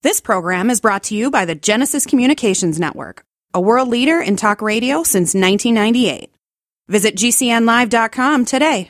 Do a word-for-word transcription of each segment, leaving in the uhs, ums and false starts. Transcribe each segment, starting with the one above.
This program is brought to you by the Genesis Communications Network, a world leader in talk radio since nineteen ninety-eight. Visit G C N live dot com today.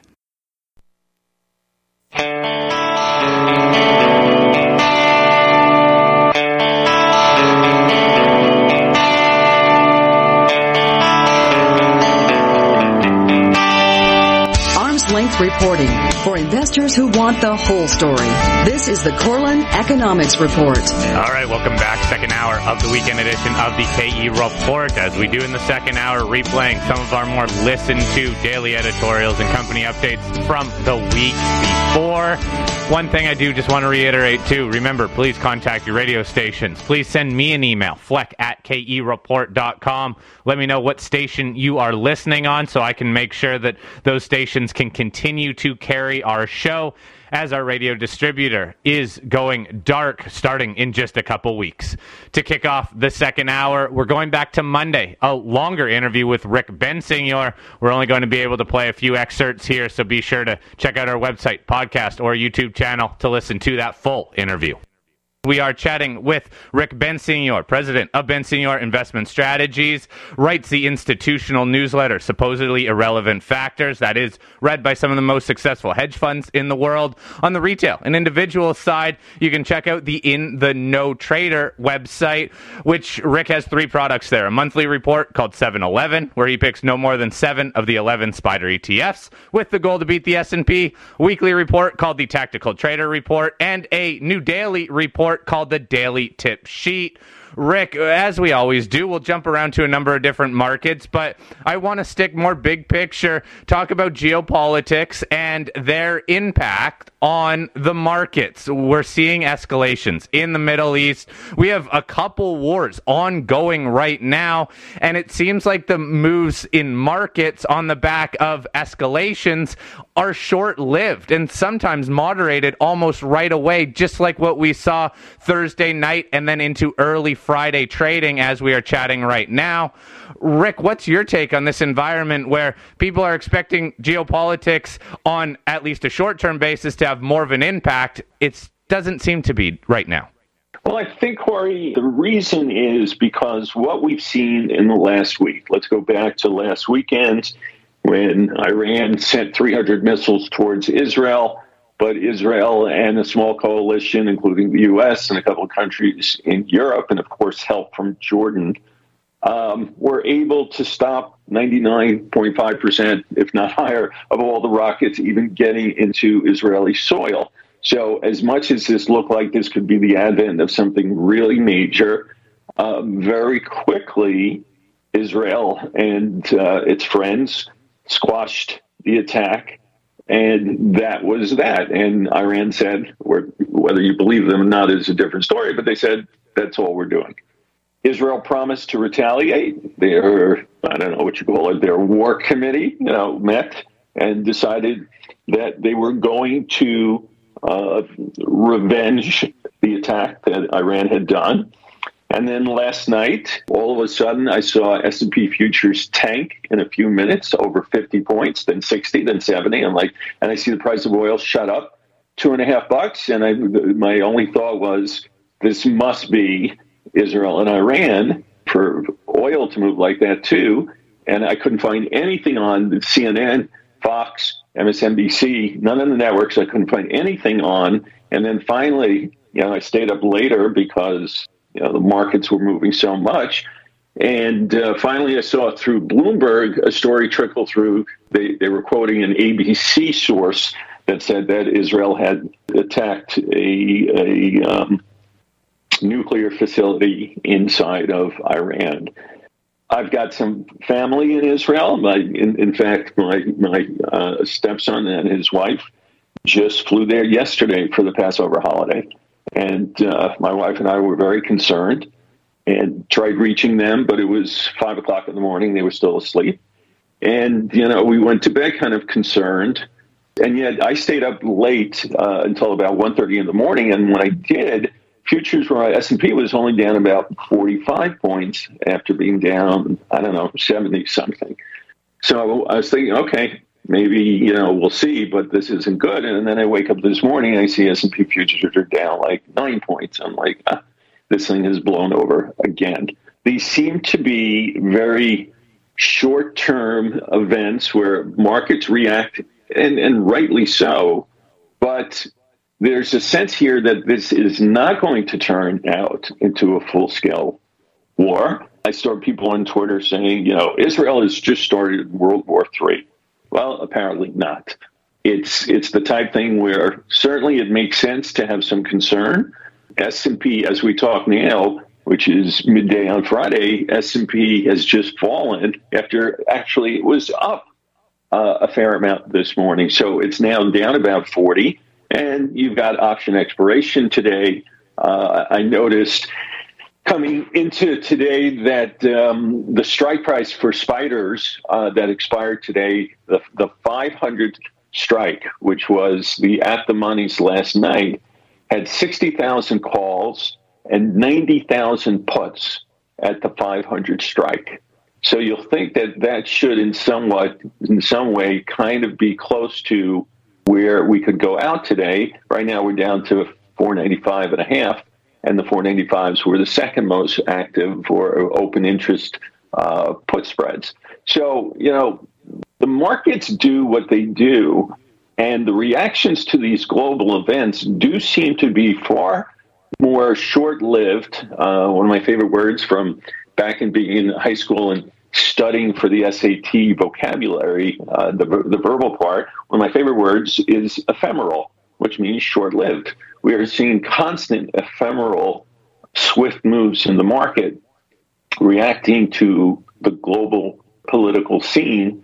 Length reporting for investors who want the whole story. This is the Corlin Economics Report. All right, welcome back. Second hour of the weekend edition of the K E Report. As we do in the second hour, replaying some of our more listened to daily editorials and company updates from the week before. One thing I do just want to reiterate too, remember, please contact your radio stations. Please send me an email, fleck at K E report dot com. Let me know what station you are listening on so I can make sure that those stations can continue to carry our show as our radio distributor is going dark starting in just a couple weeks. To kick off the second hour, we're going back to Monday, a longer interview with Rick Bensignor. We're only going to be able to play a few excerpts here, so be sure to check out our website, podcast, or YouTube channel to listen to that full interview. We are chatting with Rick Bensignor, president of Bensignor Investment Strategies, writes the institutional newsletter, Supposedly Irrelevant Factors, that is read by some of the most successful hedge funds in the world. On the retail and individual side, you can check out the In the Know Trader website, which Rick has three products there. A monthly report called seven eleven, where he picks no more than seven of the eleven SPDR E T Fs with the goal to beat the S and P. A weekly report called the Tactical Trader Report, and a new daily report called the Daily Tip Sheet. Rick, as we always do, we'll jump around to a number of different markets, but I want to stick more big picture, talk about geopolitics and their impact on the markets. We're seeing escalations in the Middle East. We have a couple wars ongoing right now, and it seems like the moves in markets on the back of escalations are short-lived and sometimes moderated almost right away, just like what we saw Thursday night and then into early Friday trading as we are chatting right now. Rick, what's your take on this environment where people are expecting geopolitics on at least a short-term basis to have more of an impact? It doesn't seem to be right now. Well, I think, Corey, the reason is because what we've seen in the last week, let's go back to last weekend when Iran sent three hundred missiles towards Israel, but Israel and a small coalition, including the U S and a couple of countries in Europe, and of course help from Jordan, um, were able to stop ninety-nine point five percent, if not higher, of all the rockets even getting into Israeli soil. So as much as this looked like this could be the advent of something really major, uh, very quickly Israel and uh, its friends squashed the attack. And that was that. And Iran said, or whether you believe them or not is a different story, but they said, that's all we're doing. Israel promised to retaliate. Their, I don't know what you call it, their war committee, you know, met and decided that they were going to uh, revenge the attack that Iran had done. And then last night, all of a sudden, I saw S and P futures tank in a few minutes, over fifty points, then sixty, then seventy. I'm like, and I see the price of oil shut up two and a half bucks. And I, my only thought was, this must be Israel and Iran for oil to move like that too. And I couldn't find anything on C N N, Fox, M S N B C, none of the networks. I couldn't find anything on. And then finally, you know, I stayed up later because you know, the markets were moving so much. And uh, finally, I saw through Bloomberg a story trickle through. They, they were quoting an A B C source that said that Israel had attacked a, a um, nuclear facility inside of Iran. I've got some family in Israel. My, in, in fact, my, my uh, stepson and his wife just flew there yesterday for the Passover holiday. And uh, my wife and I were very concerned and tried reaching them, but it was five o'clock in the morning. They were still asleep. And, you know, we went to bed kind of concerned. And yet I stayed up late uh, until about one thirty in the morning. And when I did, futures were, S and P was only down about forty-five points after being down, I don't know, seventy something. So I was thinking, okay, maybe, you know, we'll see, but this isn't good. And then I wake up this morning and I see S and P futures are down like nine points. I'm like, ah. this thing has blown over again. These seem to be very short-term events where markets react, and, and rightly so, but there's a sense here that this is not going to turn out into a full-scale war. I saw people on Twitter saying, you know, Israel has just started World War Three. Well, apparently not. It's it's the type thing where certainly it makes sense to have some concern. S and P, as we talk now, which is midday on Friday, S and P has just fallen after actually it was up uh, a fair amount this morning. So it's now down about forty. And you've got option expiration today. Uh, I noticed coming into today that um, the strike price for spiders uh, that expired today, the, the five hundred strike, which was the at the monies last night, had sixty thousand calls and ninety thousand puts at the five hundred strike. So you'll think that that should in somewhat, in some way kind of be close to where we could go out today. Right now we're down to four ninety-five and a half, and the four ninety-fives were the second most active for open interest uh, put spreads. So, you know, the markets do what they do, and the reactions to these global events do seem to be far more short-lived. Uh, one of my favorite words from back in being in high school and studying for the S A T vocabulary, uh, the, the verbal part, one of my favorite words is ephemeral, which means short-lived. We are seeing constant ephemeral, swift moves in the market reacting to the global political scene,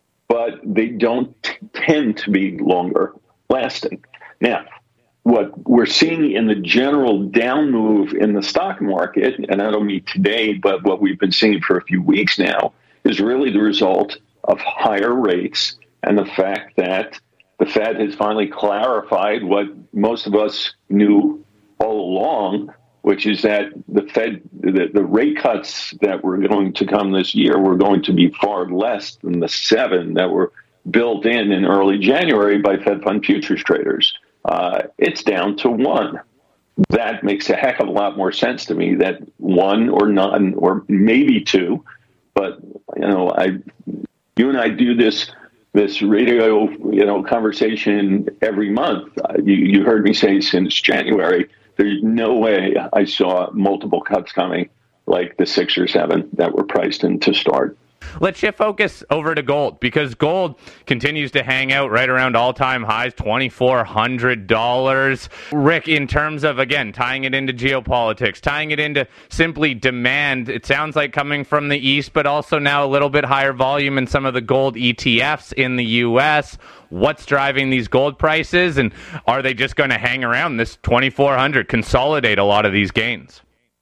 but they don't t- tend to be longer lasting. Now, what we're seeing in the general down move in the stock market, and I don't mean today, but what we've been seeing for a few weeks now, is really the result of higher rates and the fact that the Fed has finally clarified what most of us knew all along, which is that the Fed, the, the rate cuts that were going to come this year were going to be far less than the seven that were built in in early January by Fed Fund futures traders. Uh, it's down to one. That makes a heck of a lot more sense to me, that one or none or maybe two. But, you know, I, you and I do this this radio, you know, conversation every month. Uh, you, you heard me say since January, there's no way I saw multiple cuts coming like the six or seven that were priced in to start. Let's shift focus over to gold, because gold continues to hang out right around all-time highs, two thousand four hundred dollars. Rick, in terms of, again, tying it into geopolitics, tying it into simply demand, it sounds like coming from the East, but also now a little bit higher volume in some of the gold E T Fs in the U S. What's driving these gold prices, and are they just going to hang around this twenty-four hundred, consolidate a lot of these gains?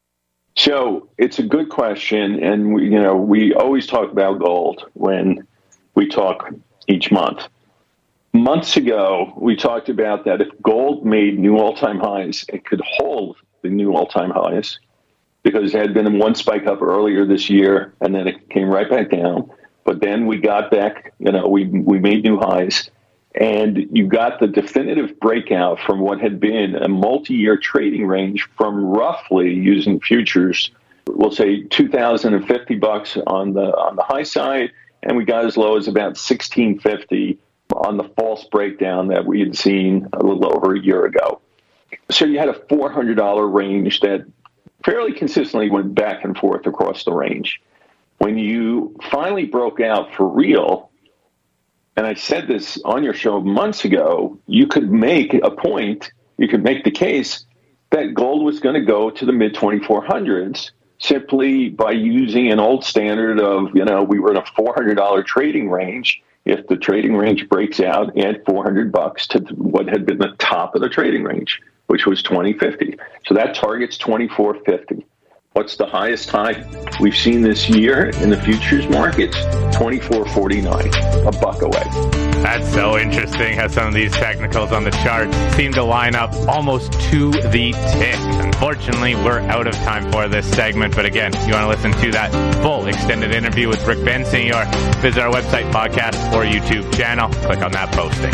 So it's a good question, and we, you know, we always talk about gold when we talk each month. Months ago, we talked about that if gold made new all-time highs, it could hold the new all-time highs because there had been one spike up earlier this year, and then it came right back down. But then we got back, you know, we we made new highs. And you got the definitive breakout from what had been a multi-year trading range from roughly, using futures, we'll say two thousand fifty bucks on the on the high side, and we got as low as about sixteen fifty on the false breakdown that we had seen a little over a year ago. So you had a four hundred dollars range that fairly consistently went back and forth across the range. When you finally broke out for real, and I said this on your show months ago, you could make a point, you could make the case that gold was going to go to the mid twenty-four hundreds simply by using an old standard of, you know, we were in a four hundred dollars trading range. If the trading range breaks out, add four hundred bucks to what had been the top of the trading range, which was twenty fifty. So that target's twenty-four fifty. What's the highest high we've seen this year in the futures markets? twenty-four forty-nine, a buck away. That's so interesting how some of these technicals on the chart seem to line up almost to the tick. Unfortunately, we're out of time for this segment, but again, if you want to listen to that full extended interview with Rick Bensignor, visit our website, podcast, or YouTube channel. Click on that posting.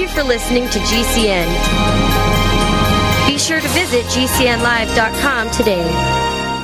you for listening to G C N. Be sure to visit G C N live dot com today.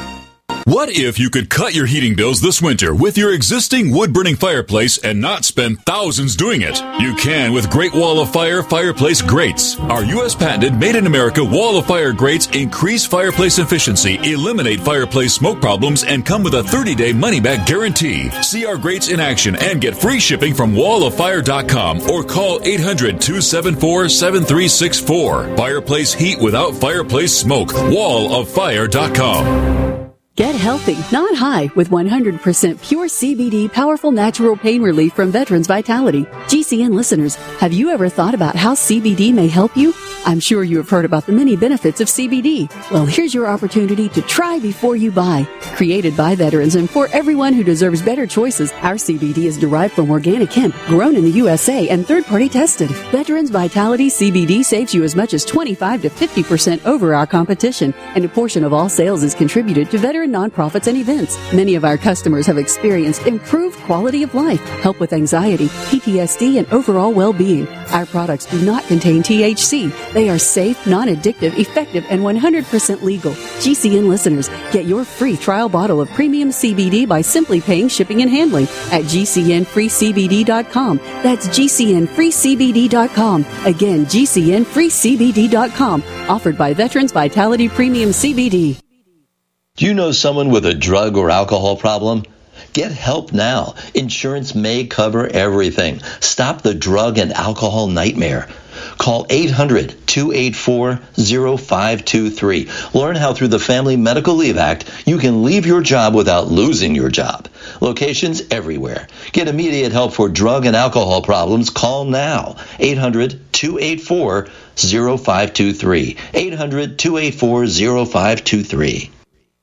What if you could cut your heating bills this winter with your existing wood-burning fireplace and not spend thousands doing it? You can with Great Wall of Fire fireplace grates. Our U S patented made-in-America Wall of Fire grates increase fireplace efficiency, eliminate fireplace smoke problems, and come with a thirty-day money-back guarantee. See our grates in action and get free shipping from wall of fire dot com or call eight hundred, two seven four, seven three six four. Fireplace heat without fireplace smoke. wall of fire dot com. Get healthy, not high, with one hundred percent pure C B D powerful natural pain relief from Veterans Vitality. G C N listeners, have you ever thought about how C B D may help you? I'm sure you have heard about the many benefits of C B D. Well, here's your opportunity to try before you buy. Created by veterans and for everyone who deserves better choices, our C B D is derived from organic hemp, grown in the U S A and third-party tested. Veterans Vitality C B D saves you as much as twenty-five to fifty percent over our competition, and a portion of all sales is contributed to veteran nonprofits and events. Many of our customers have experienced improved quality of life, help with anxiety, P T S D, and overall well-being. Our products do not contain T H C. They are safe, non-addictive, effective, and one hundred percent legal. G C N listeners, get your free trial bottle of premium C B D by simply paying shipping and handling at G C N free C B D dot com. That's G C N free C B D dot com. Again, G C N free C B D dot com. Offered by Veterans Vitality Premium C B D. Do you know someone with a drug or alcohol problem? Get help now. Insurance may cover everything. Stop the drug and alcohol nightmare. Call eight hundred, two eight four, zero five two three. Learn how through the Family Medical Leave Act you can leave your job without losing your job. Locations everywhere. Get immediate help for drug and alcohol problems. Call now. eight hundred, two eight four, zero five two three. eight hundred, two eight four, zero five two three.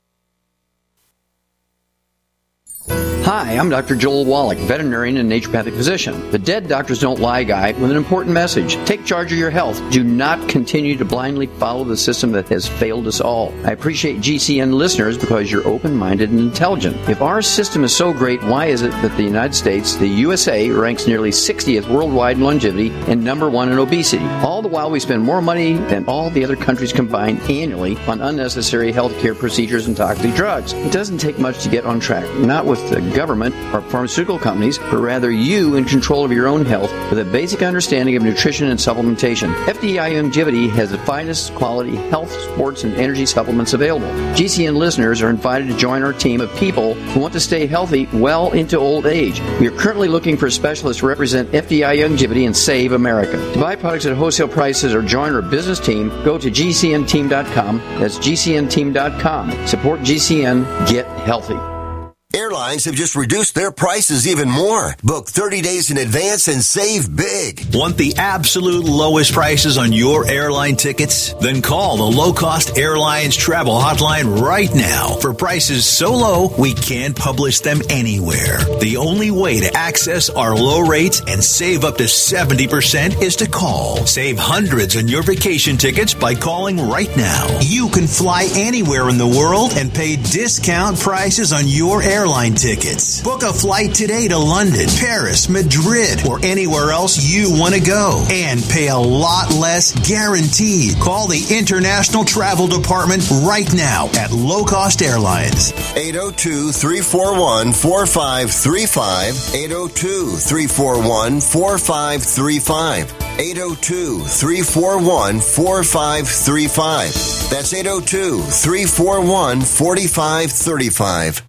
Hi, I'm Doctor Joel Wallach, veterinarian and naturopathic physician. The Dead Doctors Don't Lie guy with an important message. Take charge of your health. Do not continue to blindly follow the system that has failed us all. I appreciate G C N listeners because you're open-minded and intelligent. If our system is so great, why is it that the United States, the U S A, ranks nearly sixtieth worldwide in longevity and number one in obesity? All the while we spend more money than all the other countries combined annually on unnecessary healthcare procedures and toxic drugs. It doesn't take much to get on track. Not with the government or pharmaceutical companies, but rather you in control of your own health with a basic understanding of nutrition and supplementation. F D I Longevity has the finest quality health, sports, and energy supplements available. G C N listeners are invited to join our team of people who want to stay healthy well into old age. We are currently looking for specialists to represent F D I Longevity and Save America. To buy products at wholesale prices or join our business team, go to G C N team dot com. That's G C N team dot com. Support G C N. Get healthy. Airlines have just reduced their prices even more. Book thirty days in advance and save big. Want the absolute lowest prices on your airline tickets? Then call the Low Cost Airlines Travel Hotline right now for prices so low we can't publish them anywhere. The only way to access our low rates and save up to seventy percent is to call. Save hundreds on your vacation tickets by calling right now. You can fly anywhere in the world and pay discount prices on your airline airline tickets. Book a flight today to London, Paris, Madrid, or anywhere else you want to go and pay a lot less guaranteed. Call the International Travel Department right now at Low Cost Airlines. eight oh two, three four one, four five three five. eight oh two, three four one, four five three five. eight oh two, three four one, four five three five. That's eight oh two, three four one, four five three five.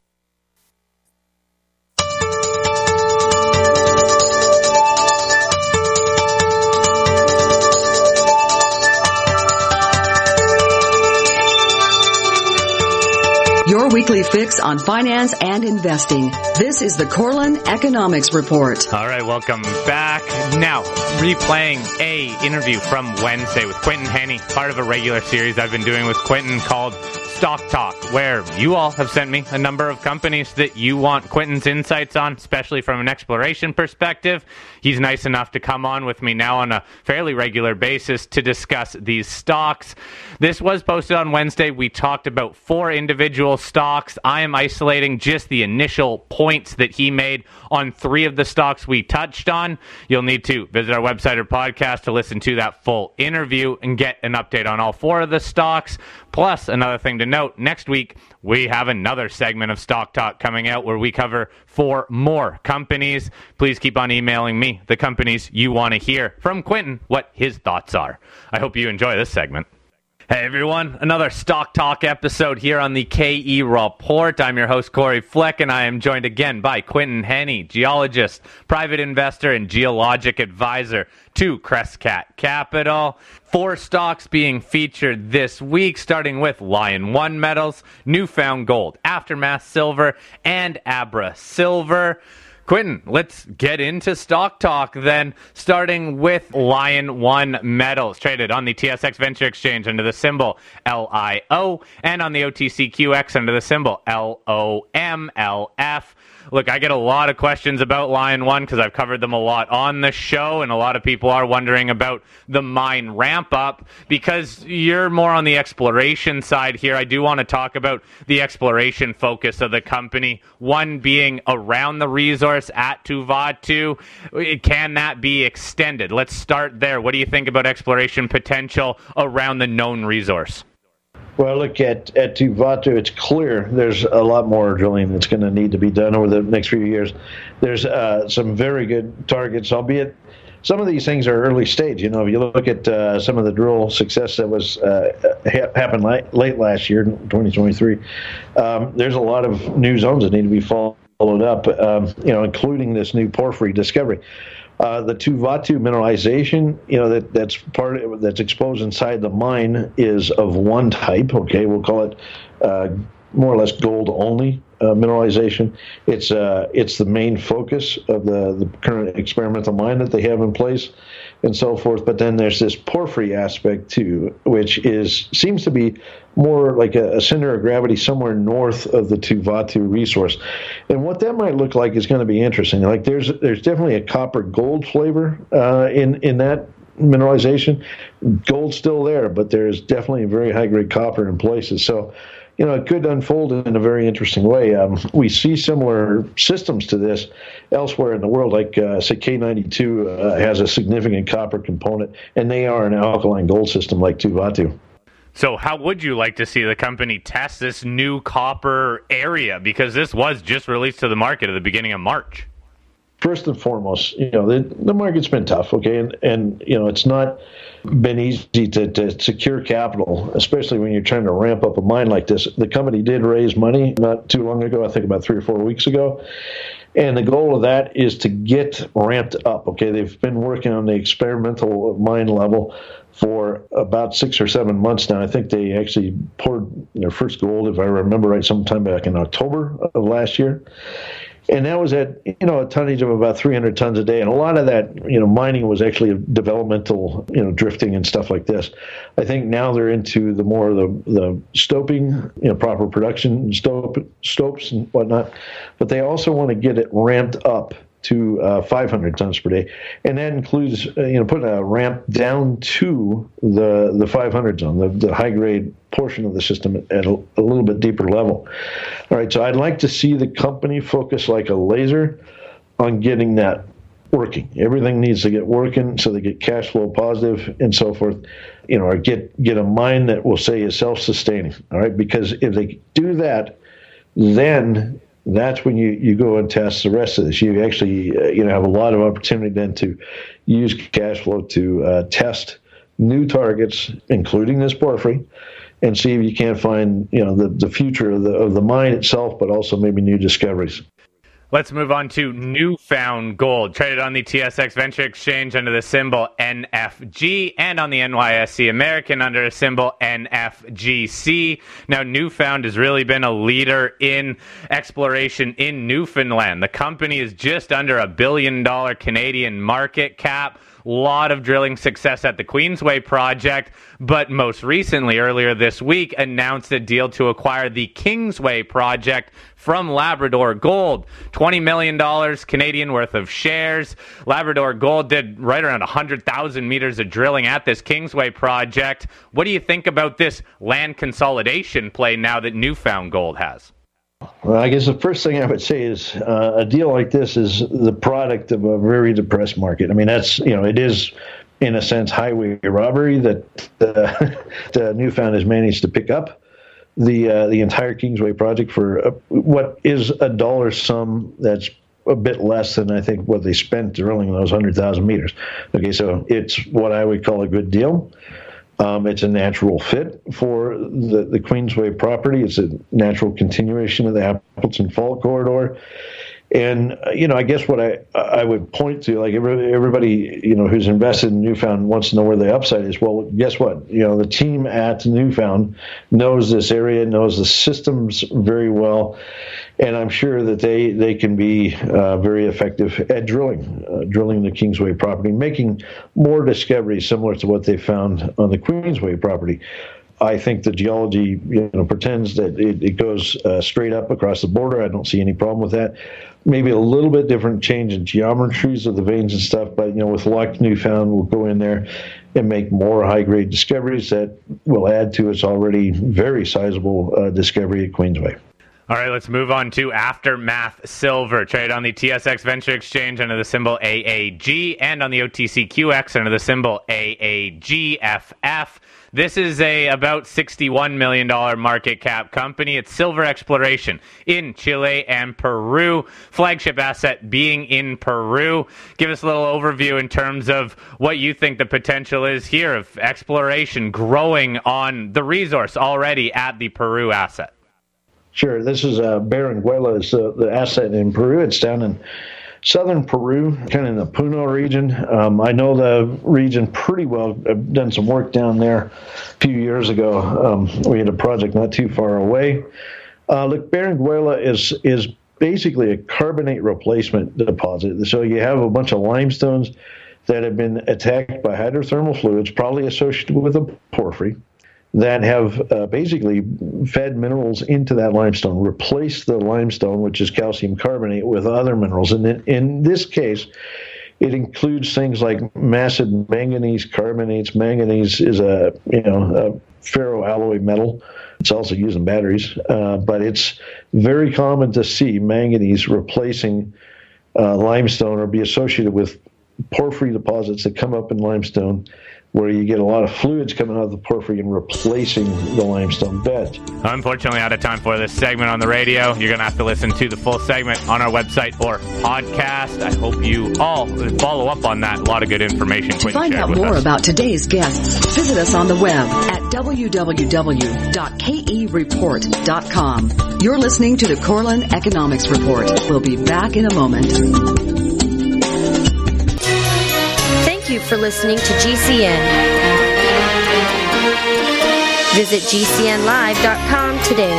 Your weekly fix on finance and investing. This is the Corlin Economics Report. All right, welcome back. Now, replaying a interview from Wednesday with Quentin Henney, part of a regular series I've been doing with Quentin called Stock Talk, where you all have sent me a number of companies that you want Quentin's insights on, especially from an exploration perspective. He's nice enough to come on with me now on a fairly regular basis to discuss these stocks. This was posted on Wednesday. We talked about four individual stocks stocks. I am isolating just the initial points that he made on three of the stocks we touched on. You'll need to visit our website or podcast to listen to that full interview and get an update on all four of the stocks. Plus, another thing to note, next week we have another segment of Stock Talk coming out where we cover four more companies. Please keep on emailing me the companies you want to hear from Quentin what his thoughts are. I hope you enjoy this segment. Hey everyone, another Stock Talk episode here on the K E Report. I'm your host Corey Fleck, and I am joined again by Quentin Henney, geologist, private investor, and geologic advisor to Crescat Capital. Four stocks being featured this week, starting with Lion One Metals, Newfound Gold, Aftermath Silver, and Abra Silver. Quentin, let's get into Stock Talk then, starting with Lion One Metals, traded on the T S X Venture Exchange under the symbol L I O and on the O T C Q X under the symbol L O M L F. Look, I get a lot of questions about Lion One because I've covered them a lot on the show, and a lot of people are wondering about the mine ramp up. Because you're more on the exploration side here, I do want to talk about the exploration focus of the company, one being around the resource at Tuvatu. Can that be extended? Let's start there. What do you think about exploration potential around the known resource? Well, look, at, at Tuvatu, it's clear there's a lot more drilling that's going to need to be done over the next few years. There's uh, some very good targets, albeit some of these things are early stage. You know, if you look at uh, some of the drill success that was uh, ha- happened late, late last year, twenty twenty-three, um, there's a lot of new zones that need to be followed up, um, you know, including this new porphyry discovery. Uh, the Tuvatu mineralization, you know, that that's part of, that's exposed inside the mine is of one type. Okay, we'll call it uh, more or less gold only uh, mineralization. It's uh, it's the main focus of the the current experimental mine that they have in place, and so forth. But then there's this porphyry aspect too, which is seems to be more like a, a center of gravity somewhere north of the Tuvatu resource. And what that might look like is going to be interesting. Like there's there's definitely a copper gold flavor uh, in in that mineralization. Gold's still there, but there's definitely a very high grade copper in places. So, you know, it could unfold in a very interesting way. Um, we see similar systems to this elsewhere in the world, like uh, say K ninety-two uh, has a significant copper component, and they are an alkaline gold system like Tuvatu. So how would you like to see the company test this new copper area? Because this was just released to the market at the beginning of March. First and foremost, you know, the, the market's been tough, okay? And, and, you know, it's not been easy to, to secure capital, especially when you're trying to ramp up a mine like this. The company did raise money not too long ago, I think about three or four weeks ago. And the goal of that is to get ramped up, okay? They've been working on the experimental mine level for about six or seven months now. I think they actually poured their first gold, if I remember right, sometime back in October of last year. And that was at, you know, a tonnage of about three hundred tons a day. And a lot of that, you know, mining was actually developmental, you know, drifting and stuff like this. I think now they're into the more of the, the stoping, you know, proper production stope, stopes and whatnot. But they also want to get it ramped up to uh, five hundred tons per day, and that includes uh, you know putting a ramp down to the the five hundred zone, the, the high grade portion of the system at a, a little bit deeper level. All right, so I'd like to see the company focus like a laser on getting that working. Everything needs to get working so they get cash flow positive and so forth. You know, or get get a mine that will say is self sustaining. All right, because if they do that, then that's when you, you go and test the rest of this. You actually uh, you know have a lot of opportunity then to use cash flow to uh, test new targets, including this porphyry, and see if you can't find you know the, the future of the of the mine itself, but also maybe new discoveries. Let's move on to Newfound Gold, traded on the T S X Venture Exchange under the symbol N F G and on the N Y S E American under the symbol N F G C. Now, Newfound has really been a leader in exploration in Newfoundland. The company is just under a billion dollar Canadian market cap. A lot of drilling success at the Queensway project, but most recently, earlier this week, announced a deal to acquire the Kingsway project from Labrador Gold. twenty million dollars Canadian worth of shares. Labrador Gold did right around one hundred thousand meters of drilling at this Kingsway project. What do you think about this land consolidation play now that Newfound Gold has? Well, I guess the first thing I would say is uh, a deal like this is the product of a very depressed market. I mean, that's, you know, it is, in a sense, highway robbery that uh, the Newfound has managed to pick up the uh, the entire Kingsway project for uh, what is a dollar sum that's a bit less than I think what they spent drilling those one hundred thousand meters. Okay, so it's what I would call a good deal. Um, it's a natural fit for the, the Queensway property. It's a natural continuation of the Appleton Fault corridor. And, uh, you know, I guess what I I would point to, like every, everybody, you know, who's invested in Newfound wants to know where the upside is. Well, guess what? You know, the team at Newfound knows this area, knows the systems very well. And I'm sure that they, they can be uh, very effective at drilling, uh, drilling the Kingsway property, making more discoveries similar to what they found on the Queensway property. I think the geology, you know, pretends that it, it goes uh, straight up across the border. I don't see any problem with that. Maybe a little bit different change in geometries of the veins and stuff, but, you know, with luck, Newfound will go in there and make more high-grade discoveries that will add to its already very sizable uh, discovery at Queensway. All right, let's move on to Aftermath Silver, traded on the T S X Venture Exchange under the symbol A A G and on the O T C Q X under the symbol A A G F F. This is a about sixty-one million dollars market cap company. It's silver exploration in Chile and Peru. Flagship asset being in Peru. Give us a little overview in terms of what you think the potential is here of exploration growing on the resource already at the Peru asset. Sure. This is uh, Berenguela, is uh, the asset in Peru. It's down in southern Peru, kind of in the Puno region. Um, I know the region pretty well. I've done some work down there a few years ago. Um, we had a project not too far away. Uh, look, Berenguela is is basically a carbonate replacement deposit. So you have a bunch of limestones that have been attacked by hydrothermal fluids, probably associated with a porphyry, that have uh, basically fed minerals into that limestone, replaced the limestone, which is calcium carbonate, with other minerals. And in, in this case, it includes things like massive manganese carbonates. Manganese is a, you know, a ferroalloy metal. It's also used in batteries, uh, but it's very common to see manganese replacing uh, limestone or be associated with porphyry deposits that come up in limestone, where you get a lot of fluids coming out of the porphyry and replacing the limestone bed. Unfortunately, out of time for this segment on the radio. You're going to have to listen to the full segment on our website or podcast. I hope you all follow up on that. A lot of good information. To find out more us. about today's guests, visit us on the web at w w w dot k e report dot com. You're listening to the Corlin Economics Report. We'll be back in a moment. Thank you for listening to G C N. Visit g c n live dot com today.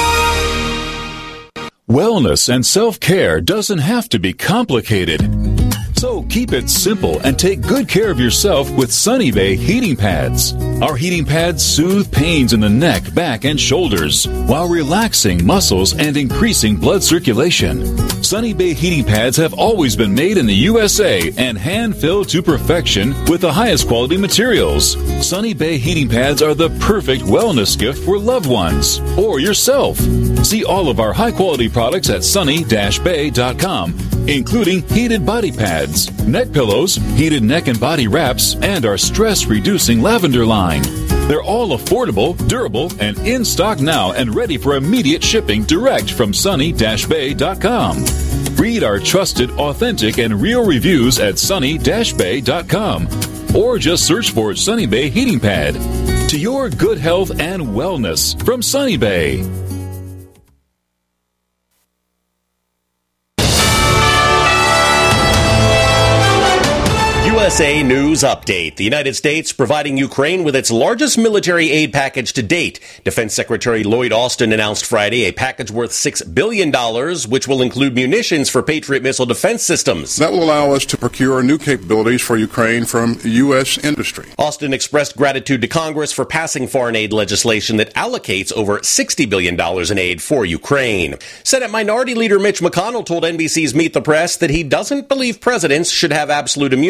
Wellness and self-care doesn't have to be complicated. So keep it simple and take good care of yourself with Sunny Bay heating pads. Our heating pads soothe pains in the neck, back, and shoulders while relaxing muscles and increasing blood circulation. Sunny Bay heating pads have always been made in the U S A and hand-filled to perfection with the highest quality materials. Sunny Bay heating pads are the perfect wellness gift for loved ones or yourself. See all of our high-quality products at sunny dash bay dot com, including heated body pads, neck pillows, heated neck and body wraps, and our stress-reducing lavender line. They're all affordable, durable, and in stock now and ready for immediate shipping direct from sunny dash bay dot com. Read our trusted, authentic, and real reviews at sunny dash bay dot com or just search for Sunny Bay Heating Pad. To your good health and wellness from Sunny Bay. U S A News Update. The United States providing Ukraine with its largest military aid package to date. Defense Secretary Lloyd Austin announced Friday a package worth six billion dollars, which will include munitions for Patriot missile defense systems. That will allow us to procure new capabilities for Ukraine from U S industry. Austin expressed gratitude to Congress for passing foreign aid legislation that allocates over sixty billion dollars in aid for Ukraine. Senate Minority Leader Mitch McConnell told N B C's Meet the Press that he doesn't believe presidents should have absolute immunity for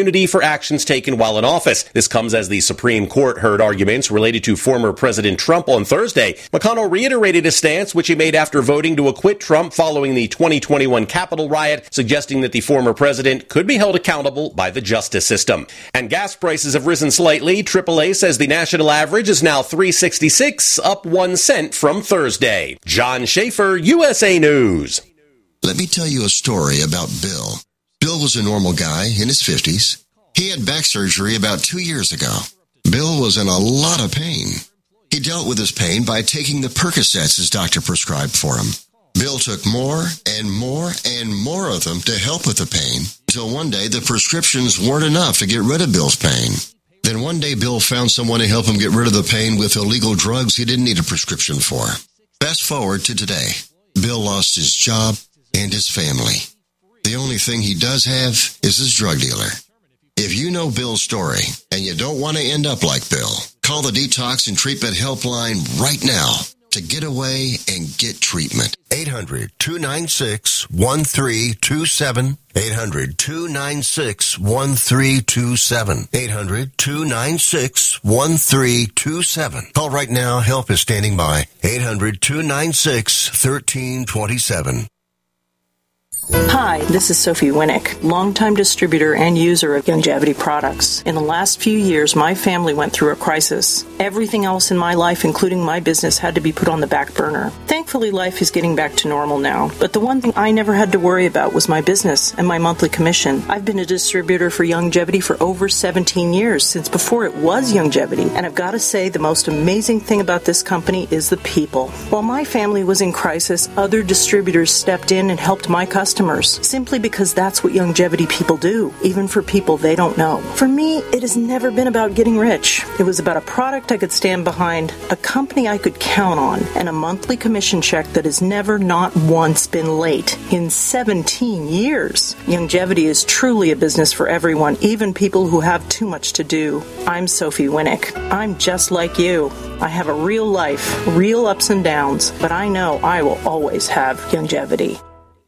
actions taken while in office. This comes as the Supreme Court heard arguments related to former President Trump on Thursday. McConnell reiterated his stance, which he made after voting to acquit Trump following the twenty twenty-one Capitol riot, suggesting that the former president could be held accountable by the justice system. And gas prices have risen slightly. triple A says the national average is now three sixty-six, up one cent from Thursday. John Schaefer, U S A News. Let me tell you a story about Bill. Bill was a normal guy in his fifties. He had back surgery about two years ago. Bill was in a lot of pain. He dealt with his pain by taking the Percocets his doctor prescribed for him. Bill took more and more and more of them to help with the pain, until one day the prescriptions weren't enough to get rid of Bill's pain. Then one day Bill found someone to help him get rid of the pain with illegal drugs he didn't need a prescription for. Fast forward to today. Bill lost his job and his family. The only thing he does have is his drug dealer. If you know Bill's story and you don't want to end up like Bill, call the Detox and Treatment Helpline right now to get away and get treatment. eight hundred, two nine six, one three two seven. eight hundred, two nine six, one three two seven. eight hundred, two nine six, one three two seven. Call right now. Help is standing by. eight hundred, two nine six, one three two seven. Hi, this is Sophie Winnick, longtime distributor and user of Youngevity products. In the last few years, my family went through a crisis. Everything else in my life, including my business, had to be put on the back burner. Thankfully, life is getting back to normal now, but the one thing I never had to worry about was my business and my monthly commission. I've been a distributor for Youngevity for over seventeen years, since before it was Youngevity, and I've got to say the most amazing thing about this company is the people. While my family was in crisis, other distributors stepped in and helped my customers. Simply because that's what Youngevity people do, even for people they don't know. For me, it has never been about getting rich. It was about a product I could stand behind, a company I could count on, and a monthly commission check that has never, not once, been late in seventeen years. Youngevity is truly a business for everyone, even people who have too much to do. I'm Sophie Winnick. I'm just like you. I have a real life, real ups and downs, but I know I will always have Youngevity.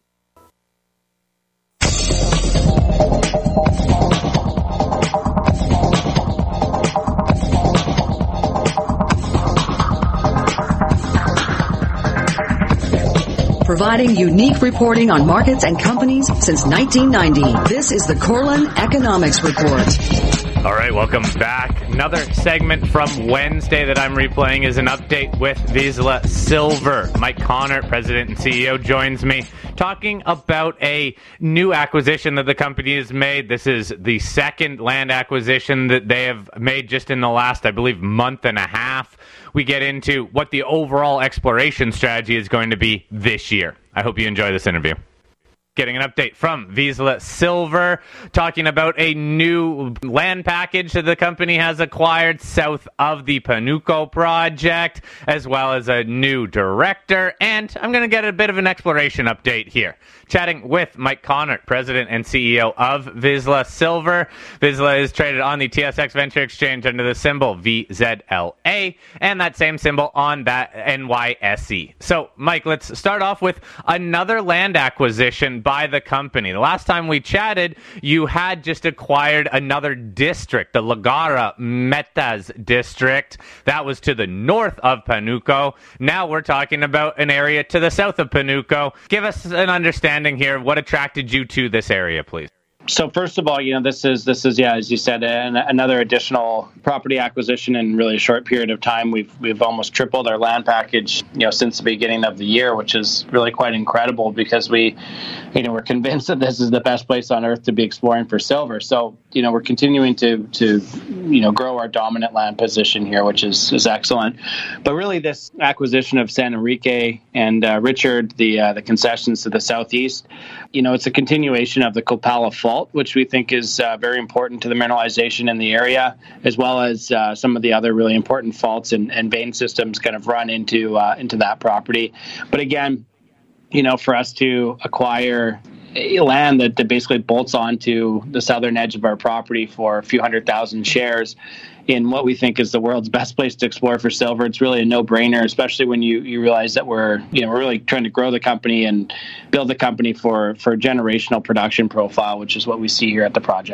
Providing unique reporting on markets and companies since nineteen ninety. This is the Corlin Economics Report. All right, welcome back. Another segment from Wednesday that I'm replaying is an update with Vizsla Silver. Mike Connor, President and C E O, joins me talking about a new acquisition that the company has made. This is the second land acquisition that they have made just in the last, I believe, month and a half. We get into what the overall exploration strategy is going to be this year. I hope you enjoy this interview. Getting an update from Vizsla Silver, talking about a new land package that the company has acquired south of the Panuco project, as well as a new director, and I'm going to get a bit of an exploration update here. Chatting with Mike Connor, President and C E O of Vizsla Silver. Vizsla is traded on the T S X Venture Exchange under the symbol V Z L A, and that same symbol on that N Y S E. So, Mike, let's start off with another land acquisition by the company. The last time we chatted, you had just acquired another district, the Lagara Metas district. That was to the north of Panuco. Now we're talking about an area to the south of Panuco. Give us an understanding here. What attracted you to this area, please? So first of all, you know, this is, this is yeah, as you said, an, another additional property acquisition in really a short period of time. We've we've almost tripled our land package, you know, since the beginning of the year, which is really quite incredible because we, you know, we're convinced that this is the best place on earth to be exploring for silver. So, you know, we're continuing to, to you know, grow our dominant land position here, which is, is excellent. But really this acquisition of San Enrique and uh, Richard, the uh, the concessions to the southeast, you know, it's a continuation of the Copala Fault, which we think is uh, very important to the mineralization in the area, as well as uh, some of the other really important faults and, and vein systems kind of run into uh, into that property. But again, you know, for us to acquire land that, that basically bolts onto the southern edge of our property for a few hundred thousand shares in what we think is the world's best place to explore for silver, it's really a no-brainer, especially when you, you realize that we're, you know, we're really trying to grow the company and build the company for, for generational production profile, which is what we see here at the project.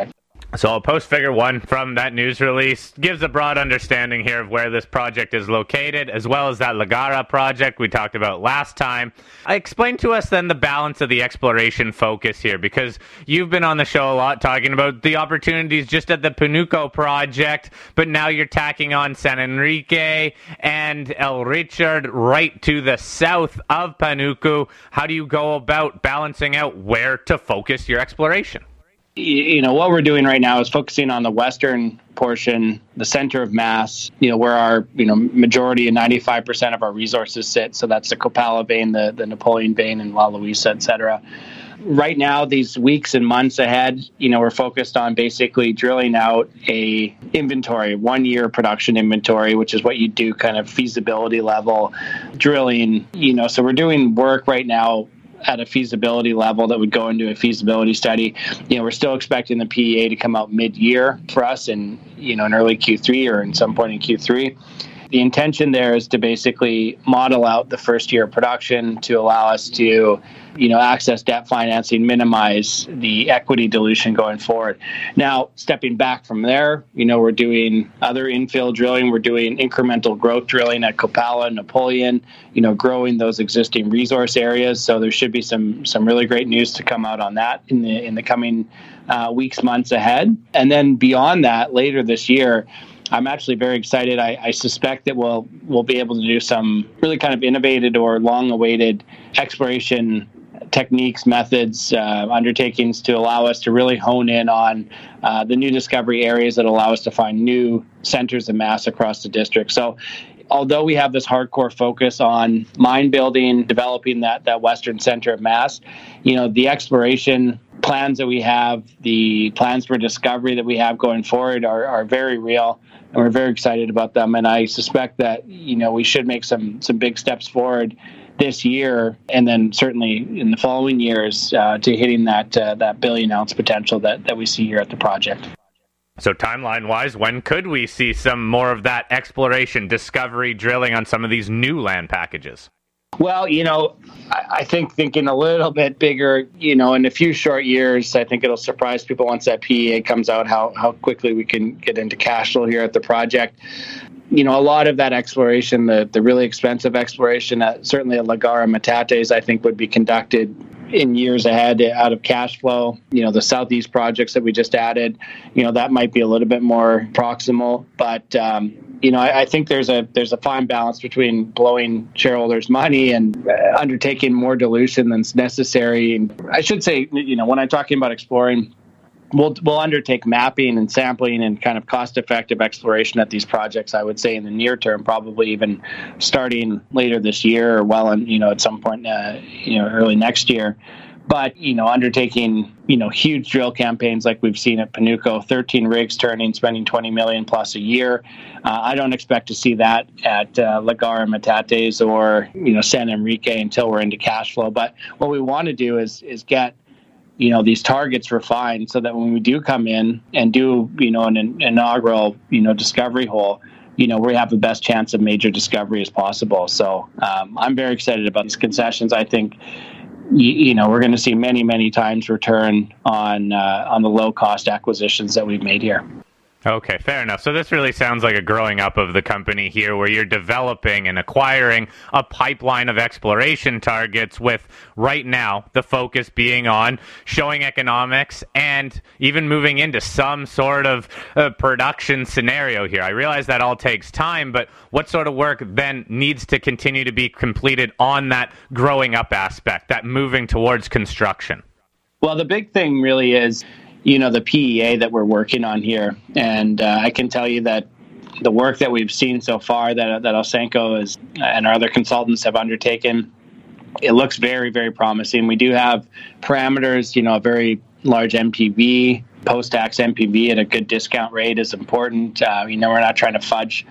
So I'll post figure one from that news release. Gives a broad understanding here of where this project is located, as well as that Lagara project we talked about last time. Explain to us then the balance of the exploration focus here, because you've been on the show a lot talking about the opportunities just at the Panuco project, but now you're tacking on San Enrique and El Richard right to the south of Panuco. How do you go about balancing out where to focus your exploration? You know, what we're doing right now is focusing on the western portion, the center of Mass, you know, where our, you know, majority and ninety-five percent of our resources sit. So that's the Copala vein, the, the Napoleon vein, and La Luisa, et cetera. Right now, these weeks and months ahead, you know, we're focused on basically drilling out a inventory, one year production inventory, which is what you do kind of feasibility level drilling, you know, so we're doing work right now at a feasibility level that would go into a feasibility study. You know, we're still expecting the P E A to come out mid-year for us in, you know, in early Q three or in some point in Q three. The intention there is to basically model out the first year of production to allow us to, you know, access debt financing, minimize the equity dilution going forward. Now, stepping back from there, you know, we're doing other infill drilling. We're doing incremental growth drilling at Copala and Napoleon, you know, growing those existing resource areas. So there should be some some really great news to come out on that in the in the coming uh, weeks, months ahead. And then beyond that, later this year, I'm actually very excited. I, I suspect that we'll we'll be able to do some really kind of innovative or long-awaited exploration techniques, methods, uh, undertakings to allow us to really hone in on uh, the new discovery areas that allow us to find new centers of mass across the district. So although we have this hardcore focus on mine building, developing that, that western center of mass, you know, the exploration plans that we have, the plans for discovery that we have going forward are, are very real, and we're very excited about them. And I suspect that, you know, we should make some some big steps forward this year, and then certainly in the following years uh, to hitting that uh, that billion ounce potential that, that we see here at the project. So timeline-wise, when could we see some more of that exploration, discovery, drilling on some of these new land packages? Well, you know, I, I think thinking a little bit bigger, you know, in a few short years, I think it'll surprise people once that P E A comes out, how, how quickly we can get into cash flow here at the project. You know, a lot of that exploration, the, the really expensive exploration, uh, certainly at Lagara Metates, I think would be conducted in years ahead out of cash flow. You know, the Southeast projects that we just added, you know, that might be a little bit more proximal, but, um, you know, I, I think there's a there's a fine balance between blowing shareholders' money and uh, undertaking more dilution than's necessary. And I should say, you know, when I'm talking about exploring, we'll we'll undertake mapping and sampling and kind of cost-effective exploration at these projects. I would say in the near term, probably even starting later this year or well, and you know, at some point, uh, you know, early next year. But, you know, undertaking, you know, huge drill campaigns like we've seen at Panuco, thirteen rigs turning, spending twenty million plus a year. Uh, I don't expect to see that at uh, Lagara Metates or, you know, San Enrique until we're into cash flow. But what we want to do is is get, you know, these targets refined so that when we do come in and do, you know, an, an inaugural, you know, discovery hole, you know, we have the best chance of major discovery as possible. So um, I'm very excited about these concessions. I think, you, you know, we're going to see many, many times return on uh, on the low-cost acquisitions that we've made here. Okay, fair enough. So this really sounds like a growing up of the company here, where you're developing and acquiring a pipeline of exploration targets, with right now the focus being on showing economics and even moving into some sort of uh, production scenario here. I realize that all takes time, but what sort of work then needs to continue to be completed on that growing up aspect, that moving towards construction? Well, the big thing really is, you know, the P E A that we're working on here. And uh, I can tell you that the work that we've seen so far that that Ausenco is, and our other consultants have undertaken, it looks very, very promising. We do have parameters, you know, a very large M P V, post-tax M P V at a good discount rate is important. Uh, you know, we're not trying to fudge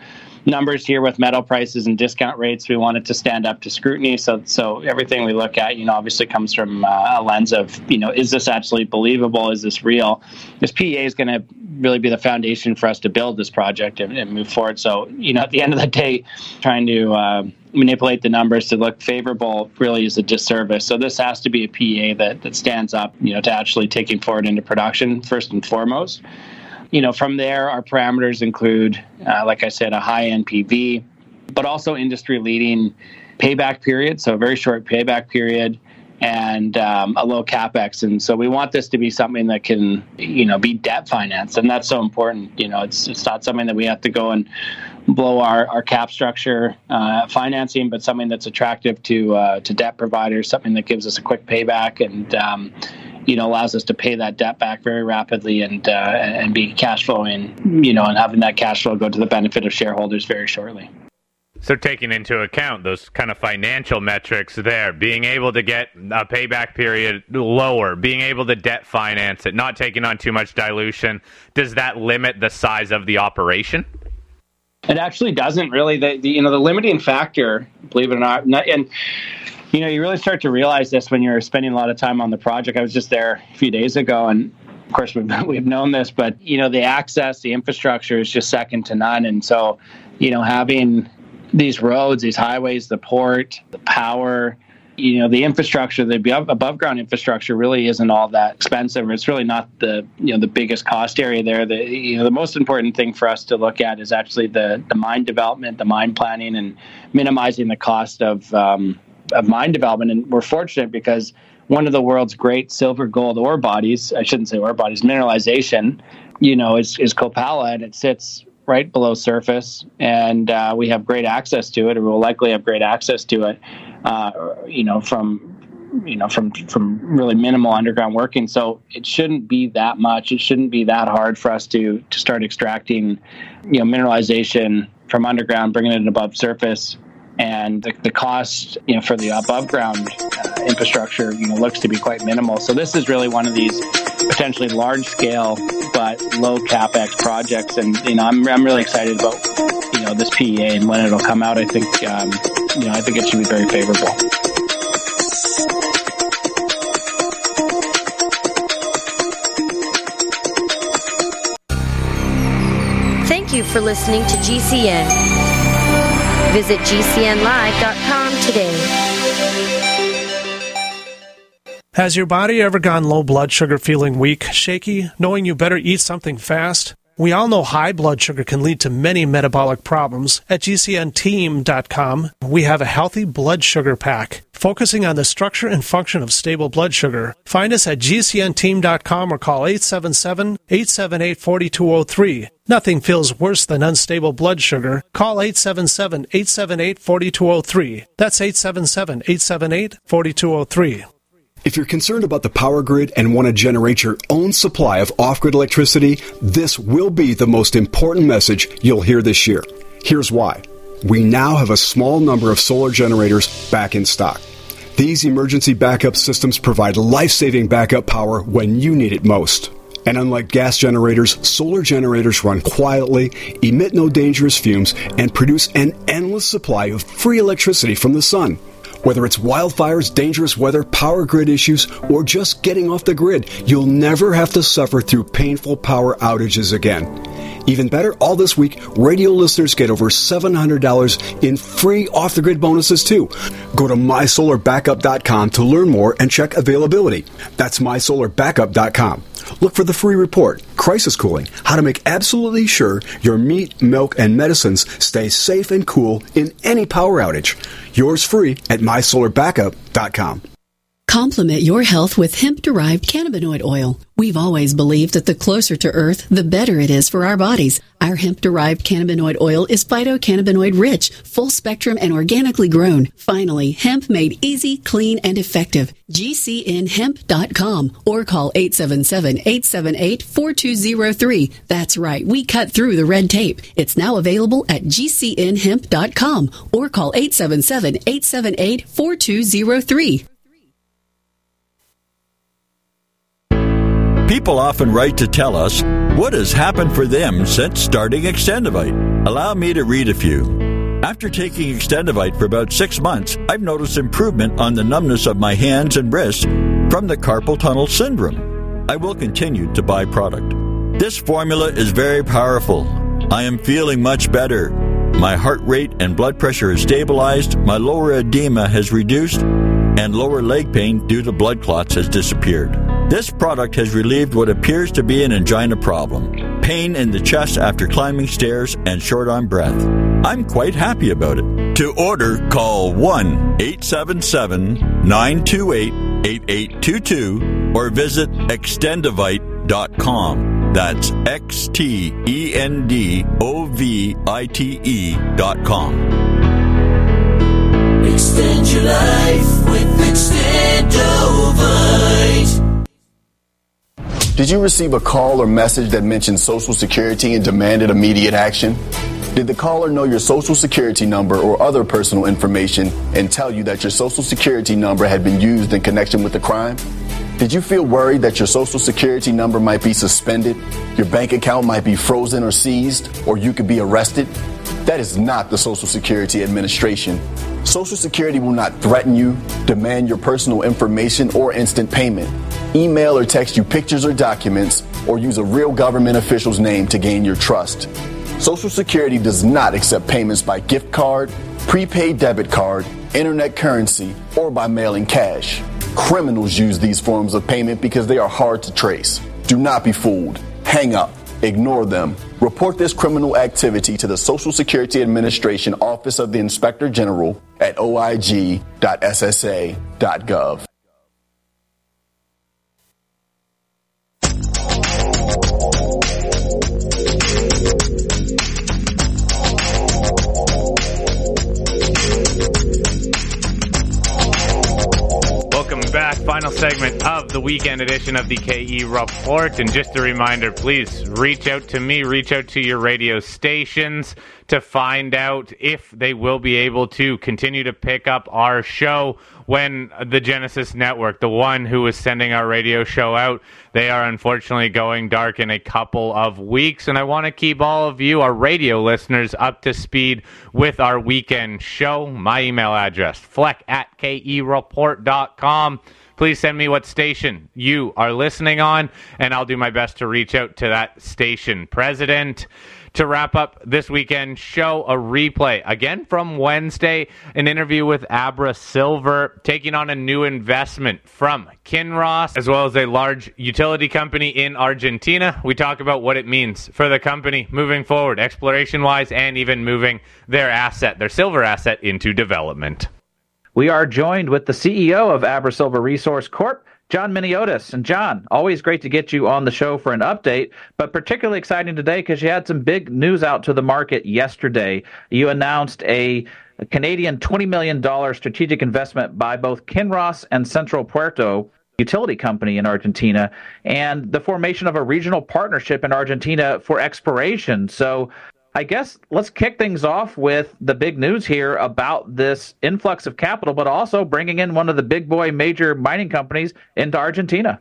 numbers here with metal prices and discount rates. We want it to stand up to scrutiny. So, so everything we look at, you know, obviously comes from uh, a lens of, you know, is this actually believable? Is this real? This P E A is going to really be the foundation for us to build this project and, and move forward. So, you know, at the end of the day, trying to uh, manipulate the numbers to look favorable really is a disservice. So this has to be a P E A that, that stands up, you know, to actually taking forward into production first and foremost. You know, from there, our parameters include, uh, like I said, a high N P V, but also industry-leading payback period, so a very short payback period, and um, a low CapEx. And so we want this to be something that can, you know, be debt financed, and that's so important. You know, it's it's not something that we have to go and blow our, our cap structure uh, financing, but something that's attractive to uh, to debt providers, something that gives us a quick payback and um, you know, allows us to pay that debt back very rapidly and uh, and be cash flowing, you know, and having that cash flow go to the benefit of shareholders very shortly. So taking into account those kind of financial metrics there, being able to get a payback period lower, being able to debt finance it, not taking on too much dilution, does that limit the size of the operation? It actually doesn't really. The, the you know, the limiting factor, believe it or not, not and you know, you really start to realize this when you're spending a lot of time on the project. I was just there a few days ago, and of course we've we've known this, but you know, the access, the infrastructure is just second to none. And so, you know, having these roads, these highways, the port, the power, you know, the infrastructure, the above ground infrastructure really isn't all that expensive. It's really not the, you know, the biggest cost area there. The, you know, the most important thing for us to look at is actually the, the mine development, the mine planning, and minimizing the cost of, um, of mine development. And we're fortunate because one of the world's great silver gold ore bodies, I shouldn't say ore bodies, mineralization, you know, is, is Copala, and it sits right below surface, and uh, we have great access to it, or we'll likely have great access to it, uh, you know, from, you know, from, from really minimal underground working. So it shouldn't be that much. It shouldn't be that hard for us to, to start extracting, you know, mineralization from underground, bringing it above surface. And the, the cost, you know, for the above ground uh, infrastructure, you know, looks to be quite minimal. So this is really one of these potentially large scale but low capex projects. And you know, I'm I'm really excited about, you know, this P E A and when it'll come out. I think um, you know I think it should be very favorable. Thank you for listening to G C N. Visit G C N live dot com today. Has your body ever gone low blood sugar, feeling weak, shaky, knowing you better eat something fast? We all know high blood sugar can lead to many metabolic problems. At G C N team dot com, we have a healthy blood sugar pack, focusing on the structure and function of stable blood sugar. Find us at G C N team dot com or call eight seven seven, eight seven eight, four two zero three. Nothing feels worse than unstable blood sugar. Call eight seven seven, eight seven eight, four two zero three. That's eight seven seven, eight seven eight, four two zero three. If you're concerned about the power grid and want to generate your own supply of off-grid electricity, this will be the most important message you'll hear this year. Here's why. We now have a small number of solar generators back in stock. These emergency backup systems provide life-saving backup power when you need it most. And unlike gas generators, solar generators run quietly, emit no dangerous fumes, and produce an endless supply of free electricity from the sun. Whether it's wildfires, dangerous weather, power grid issues, or just getting off the grid, you'll never have to suffer through painful power outages again. Even better, all this week, radio listeners get over seven hundred dollars in free off-the-grid bonuses, too. Go to my solar backup dot com to learn more and check availability. That's my solar backup dot com. Look for the free report, Crisis Cooling, how to make absolutely sure your meat, milk, and medicines stay safe and cool in any power outage. Yours free at my solar backup dot com. Complement your health with hemp-derived cannabinoid oil. We've always believed that the closer to Earth, the better it is for our bodies. Our hemp-derived cannabinoid oil is phytocannabinoid-rich, full-spectrum, and organically grown. Finally, hemp made easy, clean, and effective. G C N hemp dot com or call eight seven seven, eight seven eight, four two zero three. That's right, we cut through the red tape. It's now available at G C N hemp dot com or call eight seven seven, eight seven eight, four two zero three. People often write to tell us What has happened for them since starting Extendivite? Allow me to read a few. After taking Extendivite for about six months, I've noticed improvement on the numbness of my hands and wrists from the carpal tunnel syndrome. I will continue to buy product. This formula is very powerful. I am feeling much better. My heart rate and blood pressure is stabilized, my lower edema has reduced, and lower leg pain due to blood clots has disappeared. This product has relieved what appears to be an angina problem, pain in the chest after climbing stairs, and short on breath. I'm quite happy about it. To order, call one eight seven seven, nine two eight, eight eight two two or visit extendivite dot com. That's X T E N D O V I T E dot com. Extend your life with Extendovite. Did you receive a call or message that mentioned Social Security and demanded immediate action? Did the caller know your Social Security number or other personal information and tell you that your Social Security number had been used in connection with the crime? Did you feel worried that your Social Security number might be suspended, your bank account might be frozen or seized, or you could be arrested? That is not the Social Security Administration. Social Security will not threaten you, demand your personal information, or instant payment, email or text you pictures or documents, or use a real government official's name to gain your trust. Social Security does not accept payments by gift card, prepaid debit card, internet currency, or by mailing cash. Criminals use these forms of payment because they are hard to trace. Do not be fooled. Hang up. Ignore them. Report this criminal activity to the Social Security Administration Office of the Inspector General at O I G dot S S A dot gov. Back, final segment of the weekend edition of the K E Report. And just a reminder, please reach out to me, reach out to your radio stations to find out if they will be able to continue to pick up our show when the Genesis Network, the one who is sending our radio show out, they are unfortunately going dark in a couple of weeks. And I want to keep all of you, our radio listeners, up to speed with our weekend show. My email address, fleck at K E report dot com. Please send me what station you are listening on, and I'll do my best to reach out to that station president. To wrap up this weekend show, a replay, again from Wednesday, an interview with Abra Silver, taking on a new investment from Kinross, as well as a large utility company in Argentina. We talk about what it means for the company moving forward, exploration-wise, and even moving their asset, their silver asset, into development. We are joined with the C E O of Abra Silver Resource Corp, John Miniotis. And John, always great to get you on the show for an update, but particularly exciting today because you had some big news out to the market yesterday. You announced a Canadian twenty million dollars strategic investment by both Kinross and Central Puerto, utility company in Argentina, and the formation of a regional partnership in Argentina for exploration. So I guess let's kick things off with the big news here about this influx of capital, but also bringing in one of the big boy major mining companies into Argentina.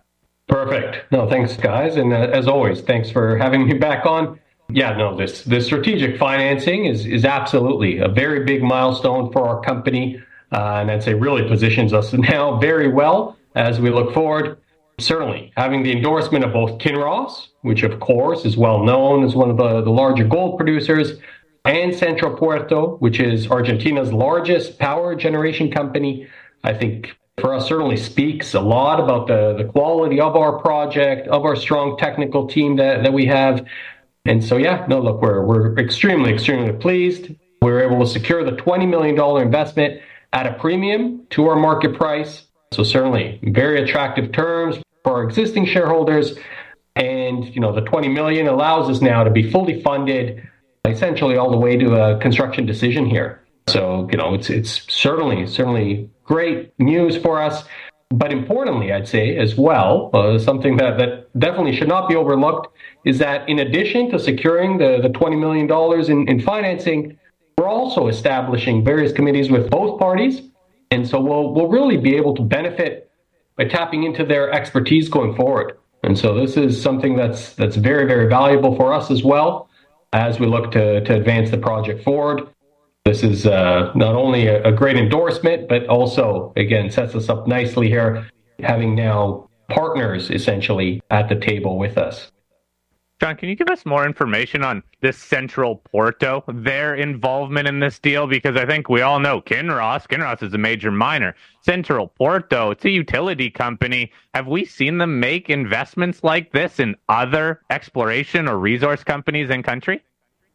Perfect. No, thanks, guys. And uh, as always, thanks for having me back on. Yeah, no, this, this strategic financing is, is absolutely a very big milestone for our company. Uh, and I'd say really positions us now very well as we look forward. Certainly, having the endorsement of both Kinross, which of course is well known as one of the, the larger gold producers, and Central Puerto, which is Argentina's largest power generation company, I think for us certainly speaks a lot about the, the quality of our project, of our strong technical team that, that we have. And so, yeah, no, look, we're, we're extremely, extremely pleased. We were able to secure the twenty million dollars investment at a premium to our market price. So certainly very attractive terms for our existing shareholders. And, you know, the twenty million dollars allows us now to be fully funded essentially all the way to a construction decision here. So, you know, it's it's certainly, certainly great news for us. But importantly, I'd say as well, uh, something that, that definitely should not be overlooked is that in addition to securing the, the twenty million dollars in, in financing, we're also establishing various committees with both parties. And so we'll we'll really be able to benefit by tapping into their expertise going forward. And so this is something that's that's very, very valuable for us as well as we look to, to advance the project forward. This is uh, not only a, a great endorsement, but also, again, sets us up nicely here, having now partners essentially at the table with us. John, can you give us more information on this Central Puerto, their involvement in this deal? Because I think we all know Kinross. Kinross is a major miner. Central Puerto, it's a utility company. Have we seen them make investments like this in other exploration or resource companies in country?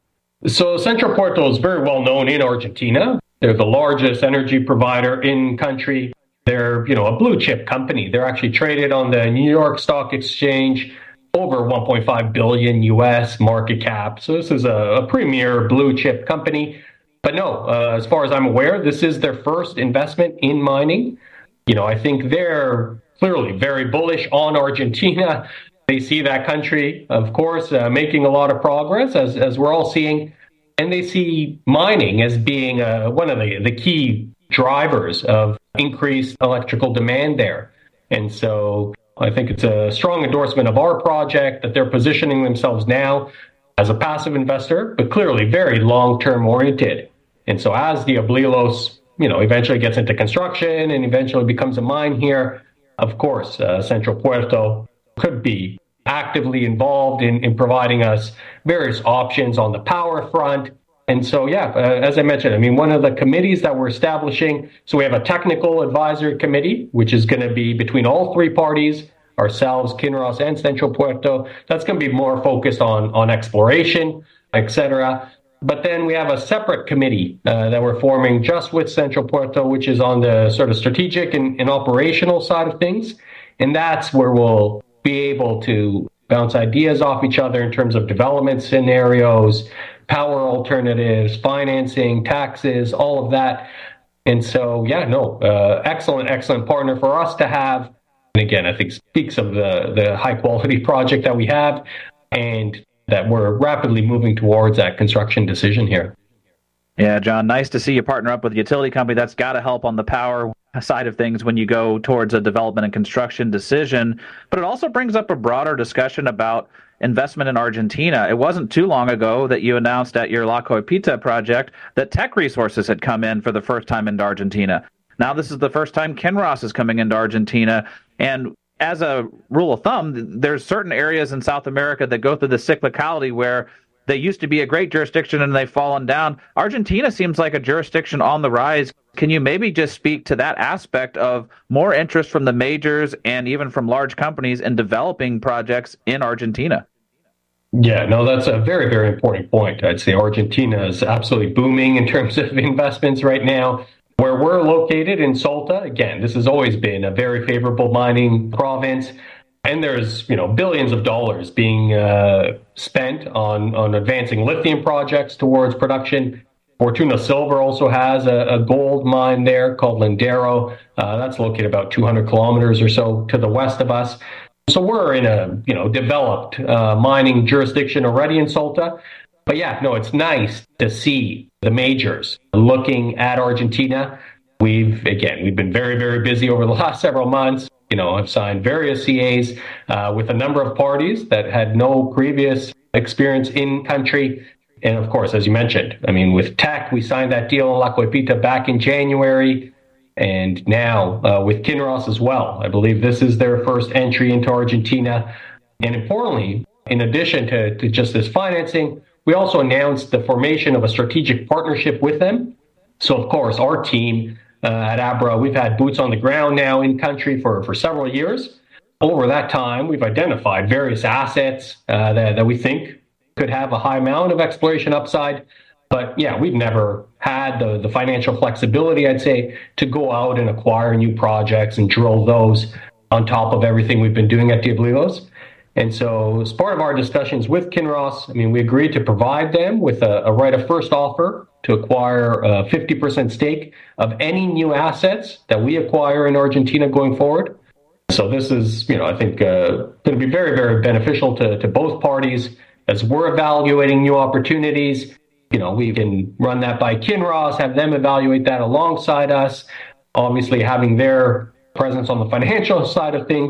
So Central Puerto is very well known in Argentina. They're the largest energy provider in country. They're, you know, a blue chip company. They're actually traded on the New York Stock Exchange, over one point five billion U S market cap. So this is a, a premier blue chip company. But no, uh, as far as I'm aware, this is their first investment in mining. You know, I think they're clearly very bullish on Argentina. They see that country, of course, uh, making a lot of progress, as, as we're all seeing. And they see mining as being uh, one of the, the key drivers of increased electrical demand there. And so I think it's a strong endorsement of our project that they're positioning themselves now as a passive investor, but clearly very long-term oriented. And so as the Ablilos, you know, eventually gets into construction and eventually becomes a mine here, of course, uh, Central Puerto could be actively involved in, in providing us various options on the power front. And so, yeah, uh, as I mentioned, I mean, one of the committees that we're establishing, so we have a technical advisory committee, which is going to be between all three parties, ourselves, Kinross, and Central Puerto. That's going to be more focused on, on exploration, et cetera. But then we have a separate committee uh, that we're forming just with Central Puerto, which is on the sort of strategic and, and operational side of things. And that's where we'll be able to bounce ideas off each other in terms of development scenarios, power alternatives, financing, taxes, all of that. And so, yeah, no, uh, excellent, excellent partner for us to have. And again, I think speaks of the, the high quality project that we have and that we're rapidly moving towards that construction decision here. Yeah, John, nice to see you partner up with a utility company that's got to help on the power side of things when you go towards a development and construction decision. But it also brings up a broader discussion about investment in Argentina. It wasn't too long ago that you announced at your La Coipita project that Teck Resources had come in for the first time into Argentina. Now this is the first time Kinross is coming into Argentina. And as a rule of thumb, there's certain areas in South America that go through the cyclicality where they used to be a great jurisdiction and they've fallen down. Argentina seems like a jurisdiction on the rise. Can you maybe just speak to that aspect of more interest from the majors and even from large companies in developing projects in Argentina? Yeah, no, that's a very, very important point. I'd say Argentina is absolutely booming in terms of investments right now. Where we're located in Salta, again, this has always been a very favorable mining province. And there's, you know, billions of dollars being uh, spent on, on advancing lithium projects towards production. Fortuna Silver also has a, a gold mine there called Lindero. Uh, that's located about two hundred kilometers or so to the west of us. So we're in a, you know, developed uh, mining jurisdiction already in Salta. But yeah, no, it's nice to see the majors looking at Argentina. We've, again, we've been very, very busy over the last several months. You know, I've signed various C As uh, with a number of parties that had no previous experience in country. And of course, as you mentioned, I mean, with Teck, we signed that deal in La Coipita back in January. And now uh, with Kinross as well. I believe this is their first entry into Argentina. And importantly, in addition to, to just this financing, we also announced the formation of a strategic partnership with them. So, of course, our team uh, at Abra, we've had boots on the ground now in country for, for several years. Over that time, we've identified various assets uh, that, that we think could have a high amount of exploration upside. But, yeah, we've never had the, the financial flexibility, I'd say, to go out and acquire new projects and drill those on top of everything we've been doing at Diablillos. And so as part of our discussions with Kinross, I mean, we agreed to provide them with a, a right of first offer to acquire a fifty percent stake of any new assets that we acquire in Argentina going forward. So this is, you know, I think uh, going to be very, very beneficial to, to both parties as we're evaluating new opportunities. You know, we can run that by Kinross, have them evaluate that alongside us, obviously having their presence on the financial side of things.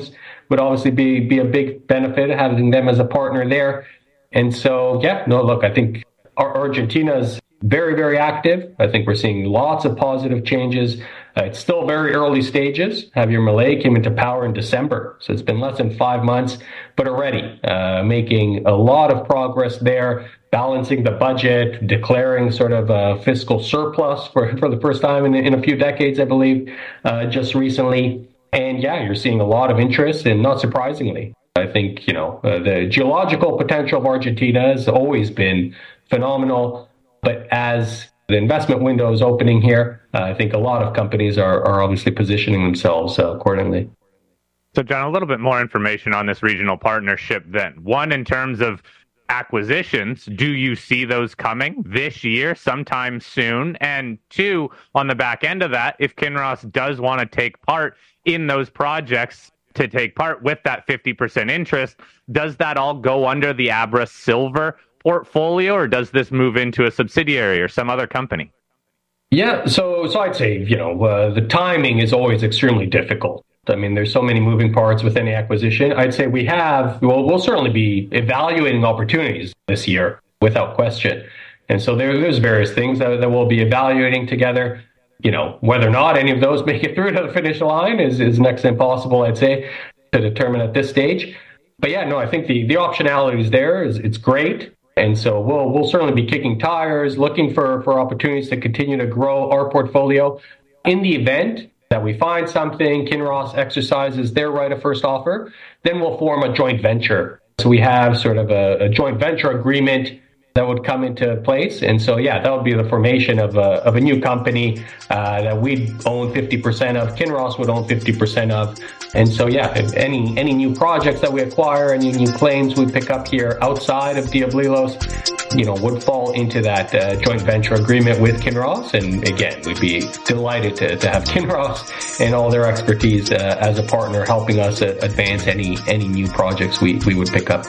would obviously be, be a big benefit, having them as a partner there. And so, yeah, no, look, I think Argentina's very, very active. I think we're seeing lots of positive changes. Uh, it's still very early stages. Javier Milei came into power in December, so it's been less than five months, but already uh, making a lot of progress there, balancing the budget, declaring sort of a fiscal surplus for, for the first time in, in a few decades, I believe, uh, just recently. And yeah, you're seeing a lot of interest, and not surprisingly, I think, you know, uh, the geological potential of Argentina has always been phenomenal. But as the investment window is opening here, uh, I think a lot of companies are, are obviously positioning themselves uh, accordingly. So, John, a little bit more information on this regional partnership then. One, in terms of acquisitions, do you see those coming this year, sometime soon? And two, on the back end of that, if Kinross does want to take part in those projects, to take part with that fifty percent interest, does that all go under the Abra Silver portfolio, or does this move into a subsidiary or some other company? Yeah, so so I'd say, you know, uh, the timing is always extremely difficult. I mean, there's so many moving parts with any acquisition. I'd say we have, well, we'll certainly be evaluating opportunities this year, without question. And so there, there's various things that, that we'll be evaluating together. You know, whether or not any of those make it through to the finish line is, is next to impossible, I'd say, to determine at this stage. But yeah, no, I think the, the optionality is there. It's, it's great. And so we'll we'll certainly be kicking tires, looking for, for opportunities to continue to grow our portfolio. In the event that we find something, Kinross exercises their right of first offer, then we'll form a joint venture. So we have sort of a, a joint venture agreement that would come into place. And so, yeah, that would be the formation of a, of a new company uh, that we'd own fifty percent of, Kinross would own fifty percent of. And so, yeah, if any any new projects that we acquire, any new claims we pick up here outside of Diablilos, you know, would fall into that uh, joint venture agreement with Kinross. And again, we'd be delighted to, to have Kinross and all their expertise uh, as a partner helping us uh, advance any any new projects we, we would pick up.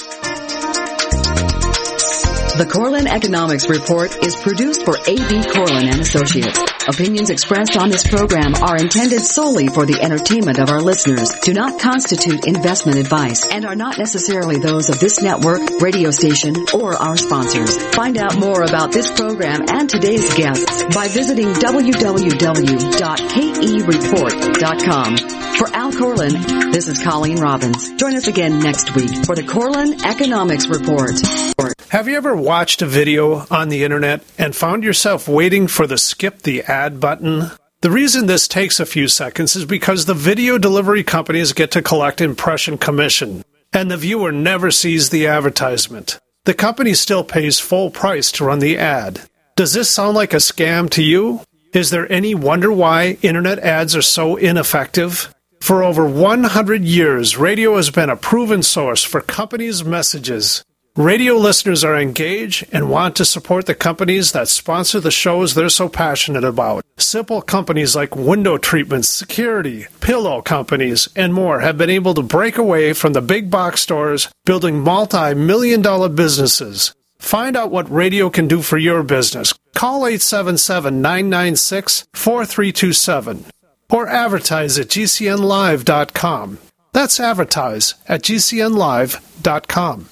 The Corlin Economics Report is produced for A B Corlin and Associates. Opinions expressed on this program are intended solely for the entertainment of our listeners, do not constitute investment advice, and are not necessarily those of this network, radio station, or our sponsors. Find out more about this program and today's guests by visiting w w w dot k e report dot com. For Al Corlin, this is Colleen Robbins. Join us again next week for the Corlin Economics Report. Have you ever watched a video on the internet and found yourself waiting for the skip the ad button? The reason this takes a few seconds is because the video delivery companies get to collect impression commission, and the viewer never sees the advertisement. The company still pays full price to run the ad. Does this sound like a scam to you? Is there any wonder why internet ads are so ineffective? For over one hundred years, radio has been a proven source for companies' messages. Radio listeners are engaged and want to support the companies that sponsor the shows they're so passionate about. Simple companies like window treatments, security, pillow companies, and more have been able to break away from the big box stores, building multi-million dollar businesses. Find out what radio can do for your business. Call eight seven seven, nine nine six, four three two seven or advertise at g c n live dot com. That's advertise at g c n live dot com.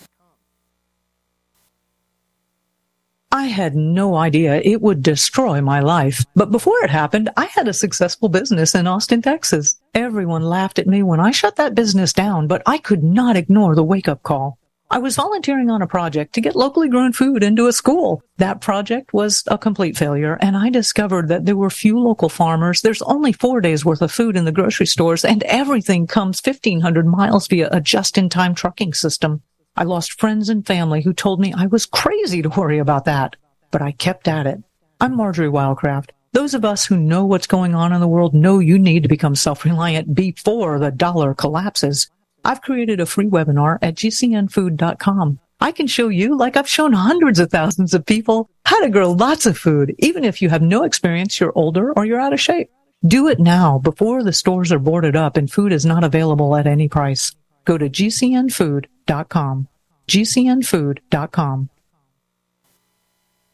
I had no idea it would destroy my life. But before it happened, I had a successful business in Austin, Texas. Everyone laughed at me when I shut that business down, but I could not ignore the wake-up call. I was volunteering on a project to get locally grown food into a school. That project was a complete failure, and I discovered that there were few local farmers. There's only four days worth of food in the grocery stores, and everything comes fifteen hundred miles via a just-in-time trucking system. I lost friends and family who told me I was crazy to worry about that, but I kept at it. I'm Marjorie Wildcraft. Those of us who know what's going on in the world know you need to become self-reliant before the dollar collapses. I've created a free webinar at g c n food dot com. I can show you, like I've shown hundreds of thousands of people, how to grow lots of food, even if you have no experience, you're older, or you're out of shape. Do it now before the stores are boarded up and food is not available at any price. Go to g c n food dot com. g c n food dot com.